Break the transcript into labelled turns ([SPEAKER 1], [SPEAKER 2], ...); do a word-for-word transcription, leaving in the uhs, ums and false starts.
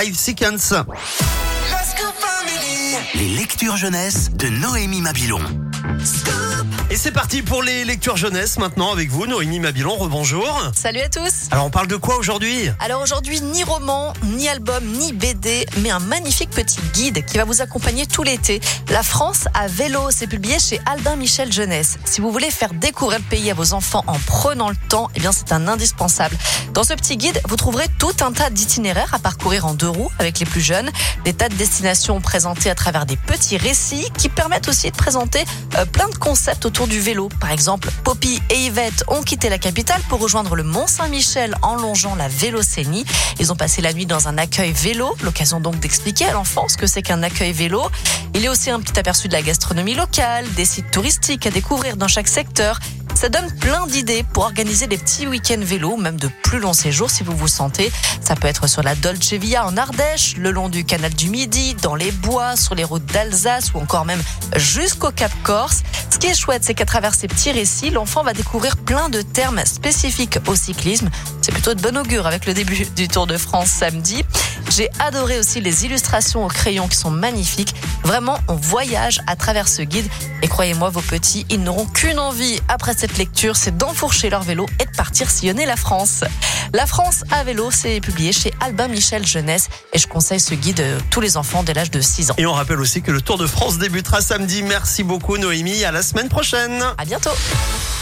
[SPEAKER 1] Five Seconds.
[SPEAKER 2] Les lectures jeunesse de Noémie Mabilon.
[SPEAKER 1] Et c'est parti pour les lectures jeunesse maintenant avec vous, Noémie Mabilon. Rebonjour.
[SPEAKER 3] Salut à tous.
[SPEAKER 1] Alors on parle de quoi aujourd'hui ?
[SPEAKER 3] Alors aujourd'hui, ni roman, ni album, ni B D, mais un magnifique petit guide qui va vous accompagner tout l'été. La France à vélo, c'est publié chez Albin Michel Jeunesse. Si vous voulez faire découvrir le pays à vos enfants en prenant le temps, eh bien c'est un indispensable. Dans ce petit guide, vous trouverez tout un tas d'itinéraires à parcourir en deux roues avec les plus jeunes, des tas de destinations présentées à travers des petits récits qui permettent aussi de présenter euh, plein de concepts autour du vélo. Par exemple, Poppy et Yvette ont quitté la capitale pour rejoindre le Mont-Saint-Michel en longeant la Vélocénie. Ils ont passé la nuit dans un accueil vélo, l'occasion donc d'expliquer à l'enfant ce que c'est qu'un accueil vélo. Il y a aussi un petit aperçu de la gastronomie locale, des sites touristiques à découvrir dans chaque secteur. Ça donne plein d'idées pour organiser des petits week-ends vélo, même de plus longs séjours si vous vous sentez. Ça peut être sur la Dolce Via en Ardèche, le long du canal du Midi, dans les bois, sur les routes d'Alsace ou encore même jusqu'au Cap Corse. Ce qui est chouette, c'est qu'à travers ces petits récits, l'enfant va découvrir plein de termes spécifiques au cyclisme. C'est plutôt de bon augure avec le début du Tour de France samedi. J'ai adoré aussi les illustrations au crayon qui sont magnifiques. Vraiment, on voyage à travers ce guide. Et croyez-moi, vos petits, ils n'auront qu'une envie après cette lecture, c'est d'enfourcher leur vélo et de partir sillonner la France. La France à vélo, c'est publié chez Albin Michel Jeunesse. Et je conseille ce guide à tous les enfants dès l'âge de six ans.
[SPEAKER 1] Et on rappelle aussi que le Tour de France débutera samedi. Merci beaucoup Noémie, à la semaine prochaine.
[SPEAKER 3] À bientôt.